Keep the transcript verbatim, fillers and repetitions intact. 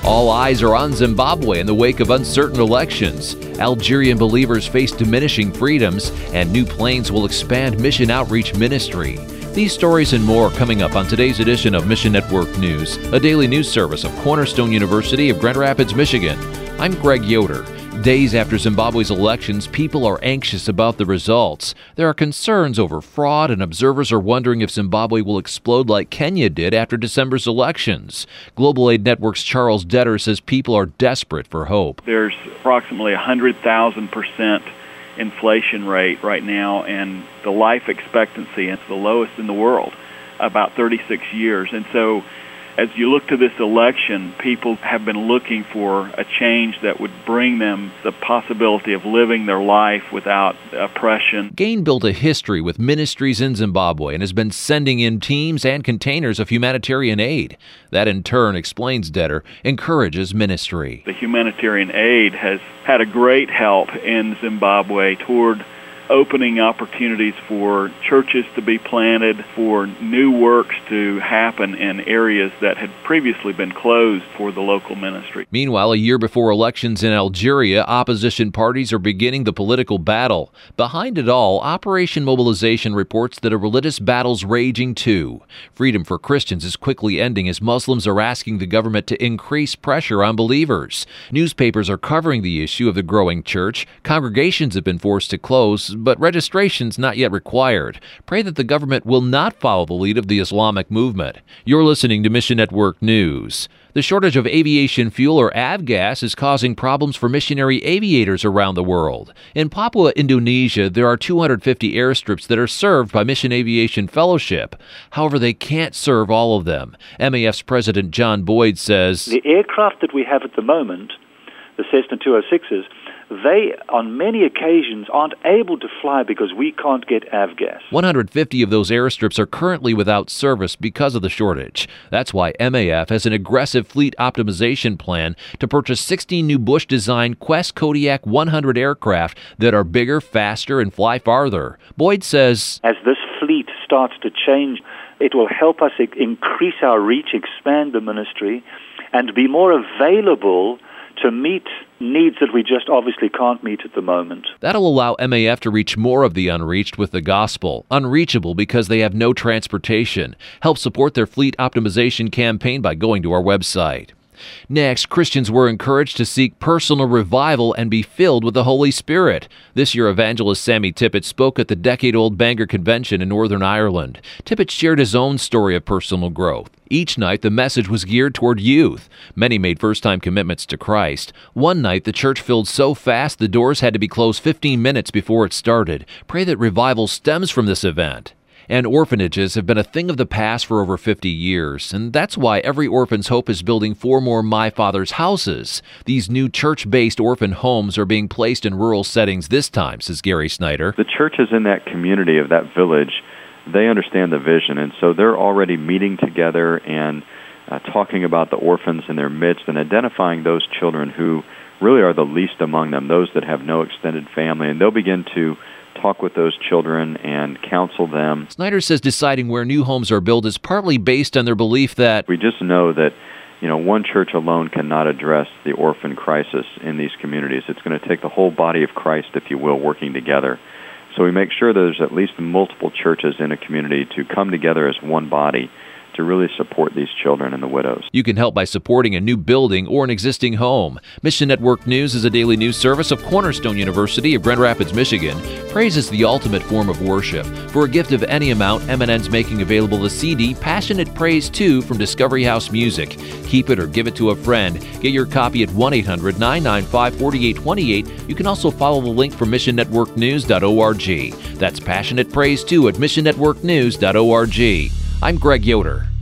All eyes are on Zimbabwe in the wake of uncertain elections. Algerian believers face diminishing freedoms, and new planes will expand mission outreach ministry. These stories and more coming up on today's edition of Mission Network News, a daily news service of Cornerstone University of Grand Rapids, Michigan. I'm Greg Yoder. Days after Zimbabwe's elections, people are anxious about the results. There are concerns over fraud, and observers are wondering if Zimbabwe will explode like Kenya did after December's elections. Global Aid Network's Charles Detter says people are desperate for hope. There's approximately one hundred thousand percent inflation rate right now, and the life expectancy is the lowest in the world, about thirty-six years. And so as you look to this election, people have been looking for a change that would bring them the possibility of living their life without oppression. GAIN built a history with ministries in Zimbabwe and has been sending in teams and containers of humanitarian aid. That, in turn, explains Detter, encourages ministry. The humanitarian aid has had a great help in Zimbabwe toward opening opportunities for churches to be planted, for new works to happen in areas that had previously been closed for the local ministry. Meanwhile, a year before elections in Algeria, opposition parties are beginning the political battle. Behind it all, Operation Mobilization reports that a religious battle's raging too. Freedom for Christians is quickly ending as Muslims are asking the government to increase pressure on believers. Newspapers are covering the issue of the growing church. Congregations have been forced to close, but registration's not yet required. Pray that the government will not follow the lead of the Islamic movement. You're listening to Mission Network News. The shortage of aviation fuel, or avgas, is causing problems for missionary aviators around the world. In Papua, Indonesia, there are two hundred fifty airstrips that are served by Mission Aviation Fellowship. However, they can't serve all of them. M A F's President John Boyd says, the aircraft that we have at the moment, the Cessna two oh sixes, they, on many occasions, aren't able to fly because we can't get avgas. one hundred fifty of those airstrips are currently without service because of the shortage. That's why M A F has an aggressive fleet optimization plan to purchase sixteen new Bush-designed Quest Kodiak one hundred aircraft that are bigger, faster, and fly farther. Boyd says, as this fleet starts to change, it will help us increase our reach, expand the ministry, and be more available to meet needs that we just obviously can't meet at the moment. That'll allow M A F to reach more of the unreached with the gospel. Unreachable because they have no transportation. Help support their fleet optimization campaign by going to our website. Next, Christians were encouraged to seek personal revival and be filled with the Holy Spirit. This year, evangelist Sammy Tippett spoke at the decade-old Bangor Convention in Northern Ireland. Tippett shared his own story of personal growth. Each night, the message was geared toward youth. Many made first-time commitments to Christ. One night, the church filled so fast the doors had to be closed fifteen minutes before it started. Pray that revival stems from this event. And orphanages have been a thing of the past for over fifty years, and that's why Every Orphan's Hope is building four more My Father's Houses. These new church-based orphan homes are being placed in rural settings this time, says Gary Snyder. The churches in that community of that village, they understand the vision, and so they're already meeting together and uh, talking about the orphans in their midst and identifying those children who really are the least among them, those that have no extended family, and they'll begin to talk with those children and counsel them. Snyder says deciding where new homes are built is partly based on their belief that we just know that, you know, one church alone cannot address the orphan crisis in these communities. It's going to take the whole body of Christ, if you will, working together. So we make sure there's at least multiple churches in a community to come together as one body to really support these children and the widows. You can help by supporting a new building or an existing home. Mission Network News is a daily news service of Cornerstone University of Grand Rapids, Michigan. Praise is the ultimate form of worship. For a gift of any amount, M and N's making available the C D Passionate Praise two from Discovery House Music. Keep it or give it to a friend. Get your copy at one eight hundred nine nine five four eight two eight. You can also follow the link from mission network news dot org. That's Passionate Praise two at mission network news dot org. I'm Greg Yoder.